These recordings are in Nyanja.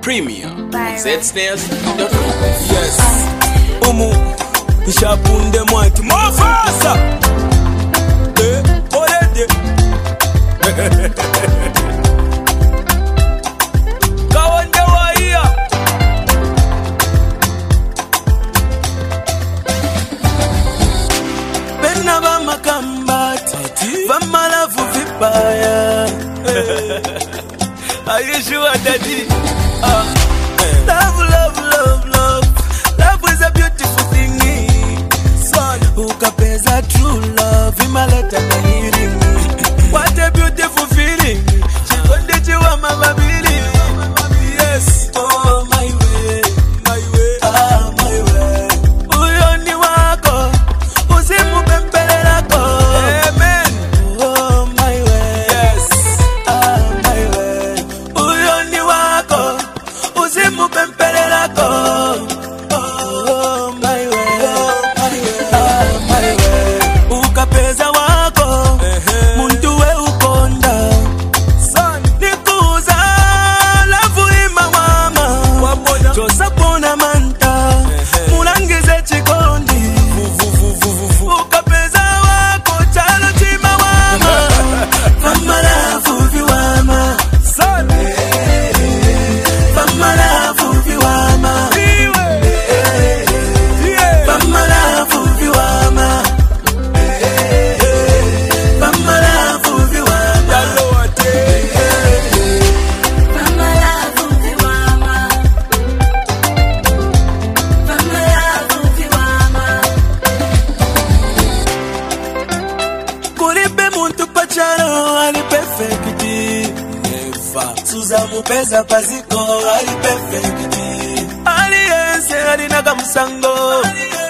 Premier zsnares.com. Yes. Shapunde mwati Mofasa. Olede. Kawande waiya. Bena bama kambati. Bama lavu vipaya. Are you sure, Daddy? Love, love, love, love. Love is a beautiful thing. Son, ukapeza true love. Imaleta na healing. What a beautiful feeling. Chikonde chiwa mababili. Yes. Oh, my way. My way. Ah, my way. Uyoni wako. Usimu pempele lako. Amen. Oh, my way. Yes. Ah, my way. Uyoni wako. Usimu pempele lako. Oh, my way. My way. Ah, my way. Ukapeza wako. Muntu we ukonda. Son. Nikuza. Lavu ima mama. Josa pona manta. Mulangize chikondi. Ukapeza wako. Chalo chima wama. Mama lavu viwama. Son. Mama lavu viwama. Mama lavu viwama. Mama lavu viwama. Kuripe muntu pacharo ali perfecti. Never. Suza mupeza paziko ali perfecti. Aliyense alinaka musango.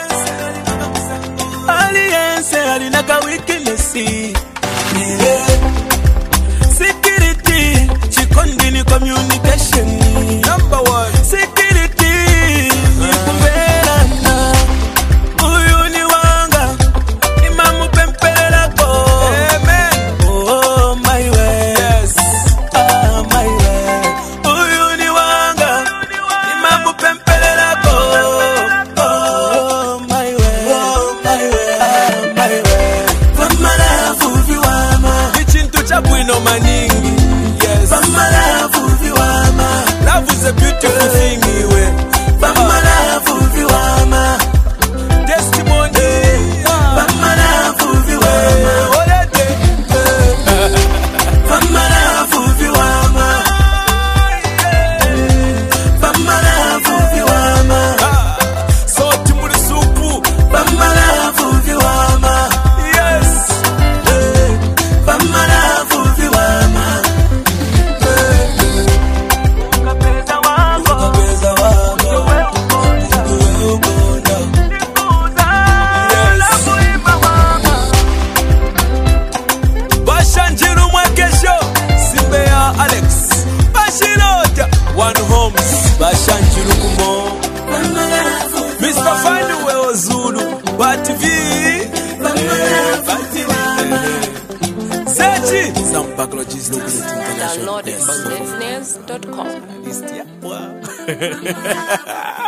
Aliyense alinaka weakness. Yeah. Security, chikondi ni communication. Number one. Security, ni kumbelana. Uyu ni wanga, ni mamu pempele lako. Amen. Oh, my way. Yes. Ah, my way. Uyu ni wanga, ni mamu pempele lako. Oh, my way. Oh, my way. Ah, my way. Vama lavu viwama. Nichintu chabwino maningi. Yes. Vama lavu viwama. Love is a beautiful thing, iwe. Vama lavu viwama. Testimony. Vama lavu viwama. Olede. Vama lavu viwama. Vama lavu viwama. Soti muri supu. Vama lavu viwama. Yes. Vama lavu viwama. Ukapeza wako. Ukapeza wako. Uwe ukonda. Nikuza. Lavu ima wama. Bashanjiru mwekesho. Simbea Alex. Bashilota. One Homes. Bashanjiru kumo. Mr. Fani we Zulu. BATV. Sechi. Zambak Logistics International. Download it from zsnares.com. Yes.